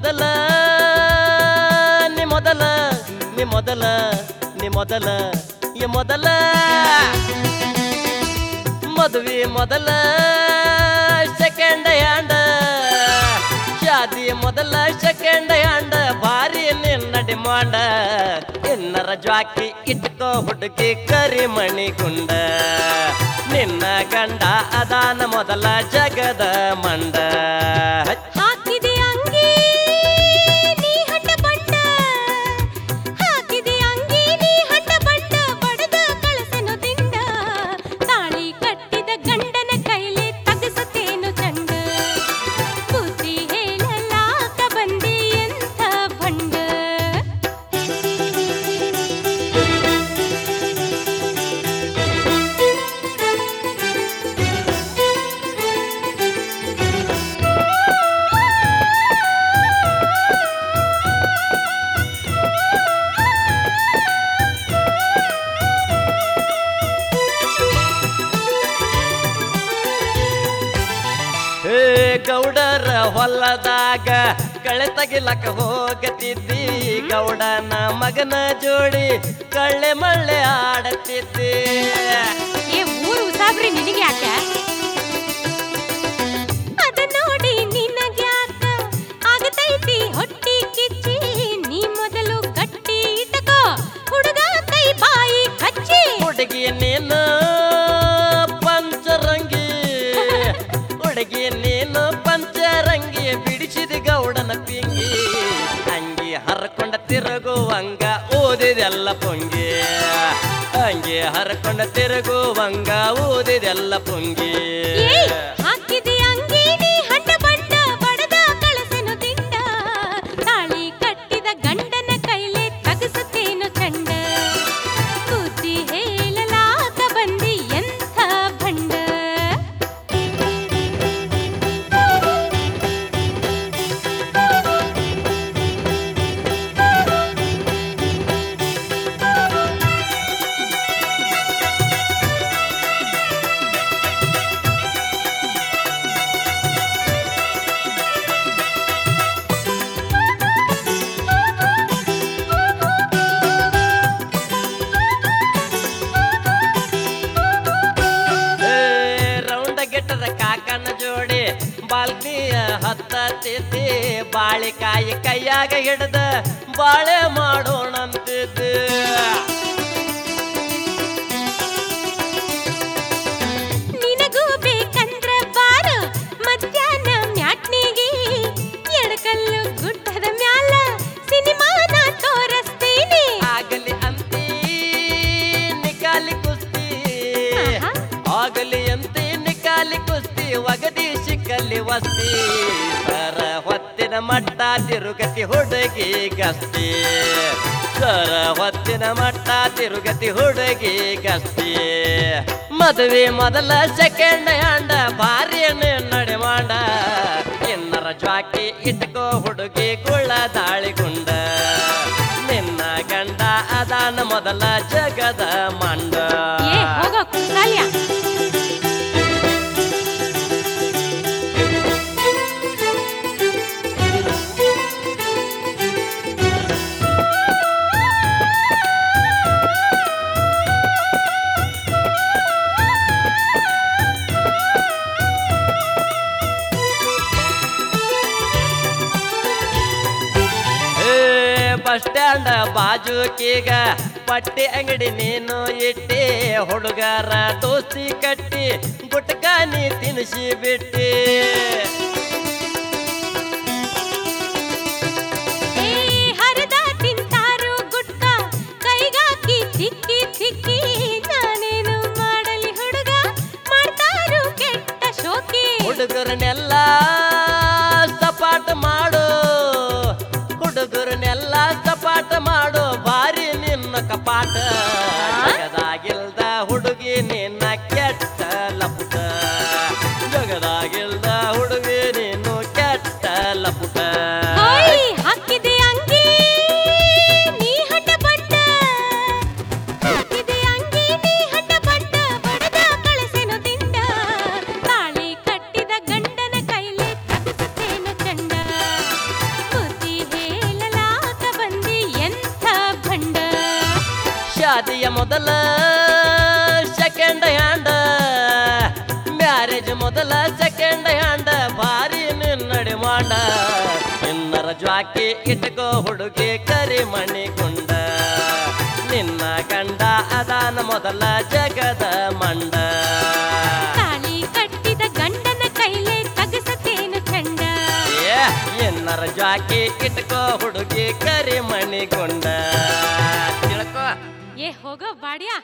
ಮೊದಲ ಈ ಮೊದಲ ಮದುವೆ ಮೊದಲ ಸೆಕೆಂಡ್ ಹ್ಯಾಂಡ್ ಶಾದಿ ಮೊದಲ ಸೆಕೆಂಡ್ ಹ್ಯಾಂಡ್ ಭಾರಿ ನಿನ್ನ ಡಿಮಾಂಡ ಇನ್ನರ ಜ್ವಾಕಿ ಇಟ್ಕೋ ಹುಡುಗಿ ಕರಿಮಣಿ ಗುಂಡ ನಿನ್ನ ಗಂಡ ಅದಾನ ಮೊದಲ ಜಗದ ಮಂಡ ಹಾಕಿದೆ ಅಂಗಿ ನೀ ಹಠ ಬಂಡ ಹಾಕಿದೆ ಅಂಗಿ ನೀ ಹಠ ಬಂಡ ಬಡದ ಕಳಸನು ದಿಂಡ ತಾಳಿ ಕಟ್ಟಿದ ಗಂಡನ ಕೈಲಿ ತಗಸತೇನು ಚಂಡ ಬುದ್ಧಿ ಹೇಳಲಾಕ ಬಂದಿ ಎಂಥ ಭಂಡ ಗೌಡರ ಹೊಲದಾಗ ಕಳೆ ತಗಿಲಕ ಹೋಗತಿದ್ದಿ ಗೌಡನ ಮಗನ ಜೋಡಿ ಕಳ್ಳೆ ಮಳ್ಳೆ ಆಡತಿದ್ದಿ ಏ ಊರು ಉಸಾಬ್ರಿ ನಿನಗೆ ಯಾಕೆ ಅದ ನೋಡಿ ನಿನಗ್ಯಾಕ ಆಗತೈತಿ ಹೊಟ್ಟಿ ಕಿಚ್ಚಿ ನೀ ಮೊದಲು ಗಟ್ಟಿ ಇಟಕೋ ಹುಡುಗ ಕೈ ಬಾಯಿ ಕಚ್ಚಿ ಹುಡುಗಿ ನೀನು ಪಂಚರಂಗಿ ಹುಡುಗಿ ನೀನು ಪಂಚರಂಗಿ ಬಿಡಿಸಿದ ಗೌಡನ ಪಿಂಗಿ ಅಂಗಿ ಹರ್ಕೊಂಡ ತಿರುಗುವಂಗ ಓದಿದೆಲ್ಲ ಪೊಂಗಿ ಅಂಗಿ ಹರ್ಕೊಂಡ ತಿರುಗುವಂಗ ಓದಿದೆಲ್ಲ ಪೊಂಗಿ ಏಯ್ ಹಾಕಿದೆ ಅಂಗಿ ನೀ ಹಠ ಬಂಡ ಬಡದ ಕಳಸನು ದಿಂಡ ತಾಳಿ ಕಟ್ಟಿದ ಗಂಡನ ಕೈಲೆ ತಗಸತೇನು ಚಂಡ ಬುದ್ಧಿ ಹೇಳಲಾಕ ಬಂದಿ ಎಂಥ ಭಂಡ ರೌಂಡ ಗೆಟ್ಟದ ಕಾಕನ ಜೋಡಿ ಬಾಲ್ಕಿಯ ಹತ್ತತ್ತಿದ್ದಿ ಬಾಳಿಕಾಯಿ ಕೈಯಾಗ ಹಿಡ್ದ ಬಾಳೆ ಮಾಡೋಣಂತಿದ್ದೆ ನಿನಗೂ ಬೇಕಂದ್ರ ಬಾರ ಮಧ್ಯಾಹ್ನ ಮ್ಯಾಟ್ನಿಗೆ ಎಡಕಲ್ಲು ಗುಡ್ಡದ ಮ್ಯಾಲ ಸಿನಿಮಾನ ತೋರಿಸ್ತೀನಿ ಆಗಲಿ ಅಂತಿ ನಿಕಾಲಿ ಕುಸ್ತಿ ಆಹಾ. ಆಗಲಿ ಅಂತಿ ನಿಕಾಲಿ ಕುಸ್ತಿ ಒಗದಿ ಸಿಕ್ಕಲ್ಲಿ ವಸ್ತಿ ಸರ ಹೊತ್ತಿನ ಮಟ್ಟ ತಿರುಗತಿ ಹುಡುಗಿ ಗಸ್ತಿ ಸರ ಹೊತ್ತಿನ ಮಟ್ಟ ತಿರುಗತಿ ಹುಡುಗಿ ಗಸ್ತಿ ಮದುವೆ ಮೊದಲ ಸೆಕೆಂಡ್ ಹ್ಯಾಂಡ್ ಭಾರಿ ನಡೆ ಮಾಡ ಇನ್ನರ ಜ್ವಾಕಿ ಇಟ್ಕೋ ಹುಡುಗಿ ಗುಳ್ಳ ದಾಳಿಗುಂಡ ನಿನ್ನ ಗಂಡ ಅದಾನ ಮೊದಲ ಜಗದ ಮಂಡ ಏ ಹೋಗೋ ಕುಸಾಲ್ಯ ಬಸ್ ಸ್ಟ್ಯಾಂಡ್ ಬಾಜುಕೀಗ ಪಟ್ಟಿ ಅಂಗಡಿ ನೀನು ಇಟ್ಟಿ ಹುಡುಗರ ದೋಸ್ತಿ ಕಟ್ಟಿ ಗುಟ್ಕ ನೀ ತಿನ್ನಿಸಿ ಬಿಟ್ಟಿ ಏ ಹರದ ತಿಂತಾರು ಗುಟ್ಕ ಕೈಗಾಕಿ ತಿಕ್ಕಿ ತಿಕ್ಕಿ ನಾನೇನು ಮಾಡಲಿ ಹುಡುಗ ಮಾಡ್ತಾರು ಕೆಟ್ಟ ಶೋಕಿ ಹುಡುಗರನ್ನೆಲ್ಲ ಸಪಾಟ ಮಾಡು ಹುಡುಗರನ್ನೆಲ್ಲ ಸಪಾಟ ಮಾಡು ಭಾರಿ ನಿನ್ನ ಕಪಾಟ ಜಗದಾಗಿಲ್ದ ಹುಡುಗಿ ನಿನ್ನ ಕೆಟ್ಟ ಲಪುಟ ಜಗದಾಗಿಲ್ದ ಹುಡುಗಿ ನೀನು ಕೆಟ್ಟ ಲಪುಟ ಹೋಯ್ ಹಾಕಿದೆ ಅಂಗಿ ನೀ ಹಠ ಬಂಡ ಹಾಕಿದೆ ಅಂಗಿ ನೀ ಹಠ ಬಂಡ ಬಡದ ಕಳಸೆನು ದಿಂಡ ತಾಳಿ ಕಟ್ಟಿದ ಗಂಡನ ಕೈಲೆ ತಗಸತೇನು ಚಂಡ ಬುದ್ಧಿ ಶಾದಿಯ ಮೊದಲ ಸೆಕೆಂಡ್ ಹ್ಯಾಂಡ್ ಮ್ಯಾರೇಜ್ ಮೊದಲ ಸೆಕೆಂಡ್ ಹ್ಯಾಂಡ್ ಭಾರಿ ನಿನ್ನಡೆ ಮಾಡ ಇನ್ನರ ಜ್ವಾಕಿ ಇಟ್ಕೋ ಹುಡುಗಿ ಕರಿ ಮಣಿಗುಂಡ ನಿನ್ನ ಗಂಡ ಅದಾನ ಮೊದಲ ಜಗದ ಮಂಡ ತಾಳಿ ಕಟ್ಟಿದ ಗಂಡನ ಕೈಲೇ ತಗಸತೇನು ಚಂಡ ಇನ್ನರ ಜ್ವಾಕಿ ಇಟ್ಕೋ ಹುಡುಗಿ ಕರಿ ಮಣಿಗುಂಡ ತಿಳ್ಕೋ ಏ ಹೋಗೋ ಬಾಡ್ಯಾ